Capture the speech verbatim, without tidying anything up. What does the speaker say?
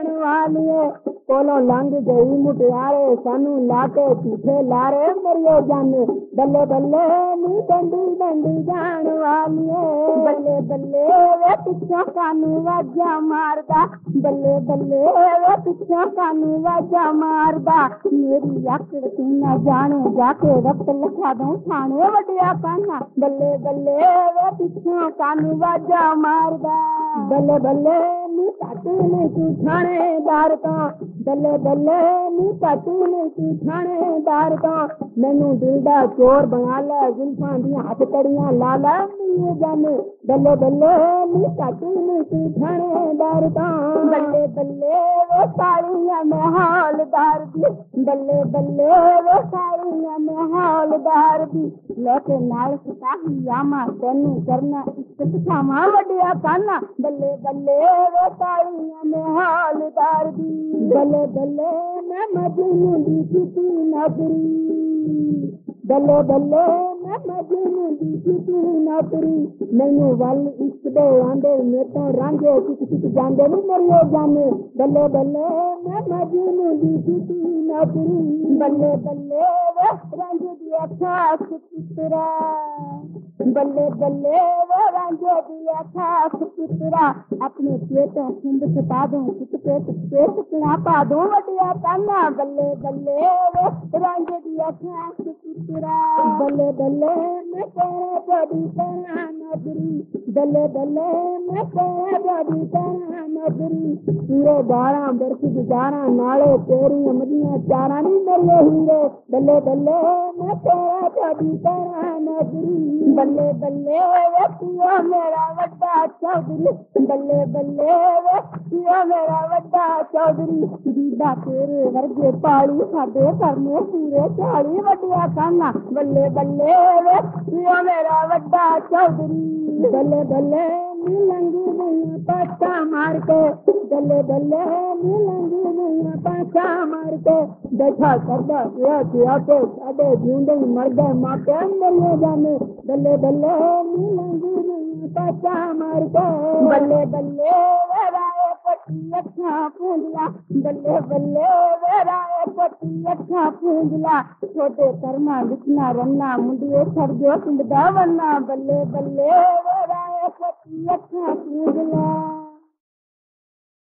जान वालिए कोलो लंघ गई मुटियारे सानू लाके पीछे लारे मरियो जाने बल्ले बल्ले नी डंडी डंडी जान वालिए बल्ले बल्ले वे पिछों कानू वाजा मारदा बल्ले बल्ले वे पिछों कानू वाजा मारदा मेरी आकड़ तू ना जाने जाके रक्त लिखा दूं थाने वडिया काना बल्ले बल्ले वे पिछों कानू वाजा मारदा बल्ले बल्ले नी काटू ने तू थानेदार तो बल्ले बल्ले नी काटू ने तू थानेदार तो मैनू दिलदा चोर बना लै जुल्फां दी हथकड़ियां ला लै मिल जाने बल्ले बल्ले नी काटू ने तू थानेदार तो बल्ले बल्ले वे साड़ियां में हौलदार दी बल्ले बल्ले वे साड़ियां में हौलदार दी लेके नाल सिपाही आमा तेनू करना इज्जत खावा वडिया काना बल्ले बल्ले वे साड़ियां में हौलदार दी बल्ले बल्ले मैं मजनू दी किसी नौकरी बल्ले बल्ले मैं मजनू दी किसी नौकरी मैनू वल इश्क दे आंदे मेरे तो रांझे किस किस जांदे नी मरियो जाने बल्ले बल्ले मैं मजनू दी किसी नौकरी बल्ले बल्ले वे रांझे दी अखा सुतरा बल्ले बल्ले वो रांझे दी अखा सुतरा अपने पेटों सुंद सता दूं सुत पेट पेट पिना पा दूं वडिया काना बल्ले बल्ले वे रांझे दी अखा सुतरा बल्ले बल्ले मैं तेरे बड़ी तेरा नगरी बल्ले बल्ले मैं तेरे बड़ी तेरा नगरी पूरे बारह बरस गुजारा नाले तेरी अमदियां चारा नी मेरे हीरे बल्ले बल्ले मैं तेरे बड़ी तेरा नगरी बल्ले बल्ले वे पिया मेरा वड्डा चौधरी बल्ले बल्ले वे पिया मेरा वड्डा चौधरी दीदा तेरे वर्गे पाली साडे करने पूरे चाली वड्डिया काना बल्ले बल्ले वे पिया मेरा वड्डा चौधरी बल्ले बल्ले नी लंगी नहीं पाछा मार के बल्ले बल्ले नी लंगी नहीं पाछा मार के देखा करदा किया किया के साडे जिंदे मर गए मां के मरिए जाने बल्ले बल्ले नी लंगी नहीं पाछा मार के बल्ले बल्ले वे राए पट्टी अखा पूंजला बल्ले बल्ले वे राए पट्टी अखा पूंजला छोटे कर्मा लिखना रन्ना मुंडिए छड़जो पिंड दा वन्ना बल्ले बल्ले वे राए पट्टी अखा पूंजला।